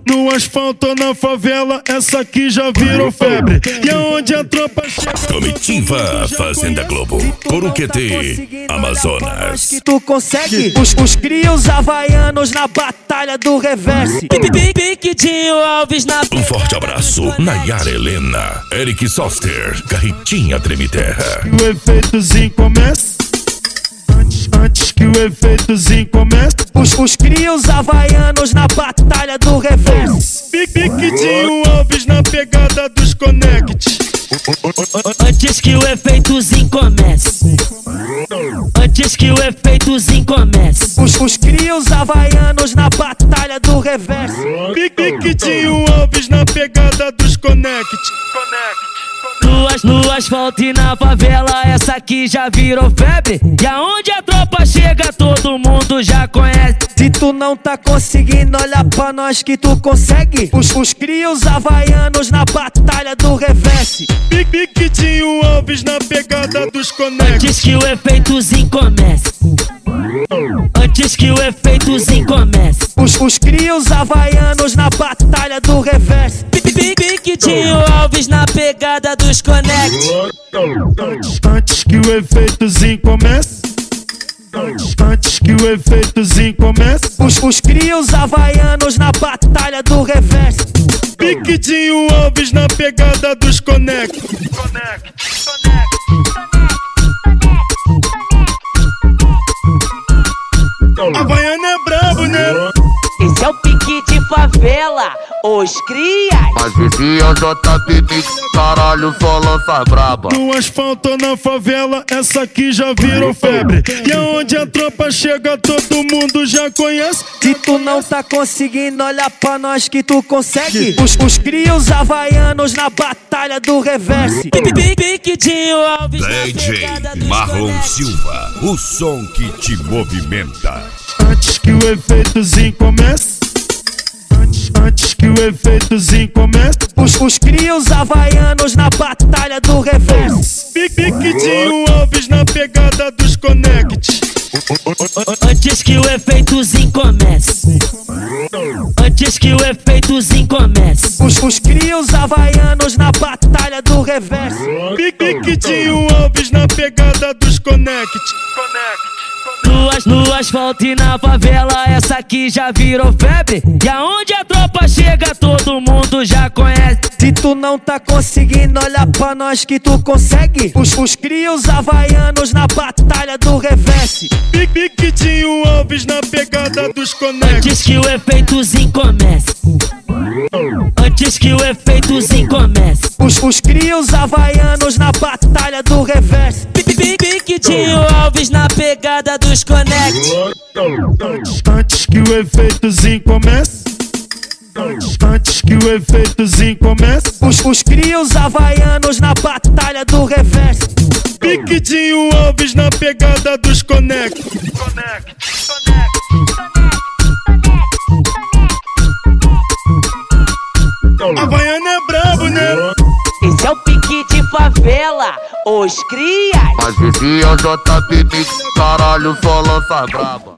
No asfalto ou na favela, essa aqui já virou febre. E aonde a tropa chega... Comitiva Fazenda Globo, Coruquetê, Amazonas. Que tu consegue os crios havaianos na batalha do reverse. Piquidinho Alves na... Um forte abraço, Nayara Helena, Eric Soster, Carretinha Treme Terra. O efeitozinho começa. Antes que o efeitozinho comece, os crios havaianos na batalha do reverse. Piquidinho Alves na pegada dos connect. Antes que o efeitozinho comece. Antes que o efeitozinho comece. Os crios havaianos na batalha do reverse. Piquidinho Alves na pegada dos connect. No asfalto e na favela, essa aqui já virou febre. E aonde a tropa chega, todo mundo já conhece. Se tu não tá conseguindo, olha pra nós que tu consegue. Os crios havaianos na batalha do reverse. Piquidinho Alves na pegada dos connect. Antes que o efeitozinho comece. Antes que o efeitozinho comece. Os crios havaianos na batalha do reverse. Piquidinho Alves na pegada dos connect. Antes que o efeitozinho comece. Antes que o efeitozinho comece. Os crios havaianos na batalha do reverse. Piquidinho Alves na pegada dos connect. Havaiano é brabo, né? Esse é o pique de favela, os crias. Mas vizinha JTT, caralho, só lança braba. No asfalto ou na favela, essa aqui já virou febre. E aonde a tropa chega, todo mundo já conhece. Se tu não tá conseguindo, olha pra nós que tu consegue. Os crios havaianos na batalha do reverse. Piquidinho Alves DJ Marlon Silva, o som que te movimenta. Antes que o efeitozinho comece. Antes que o efeitozinho comece. Os crios havaianos na batalha do reverse. Piquidinho Alves na pegada dos connect. Antes que o efeitozinho comece. Antes que o efeitozinho comece. Os crios havaianos na batalha do reverse. Piquidinho Alves na pegada dos connect. No asfalto e na favela, essa aqui já virou febre. E aonde a tropa chega, todo mundo já conhece. Se tu não tá conseguindo, olha pra nós que tu consegue. Os crios havaianos na batalha do reverse. Piquidinho Alves na pegada dos connect. Antes que o efeitozinho comece. Antes que o efeitozinho comece. Os crios havaianos na batalha do reverse. Piquidinho Alves na pegada dos connect. Antes que o efeitozinho comece. Antes que o efeitozinho comece. Os crios havaianos na batalha do reverse. Piquidinho Alves na pegada dos connect. Havaiano é brabo, né? Esse é o pique de favela, os crias. Mas vizinha JTT, caralho, só lança braba.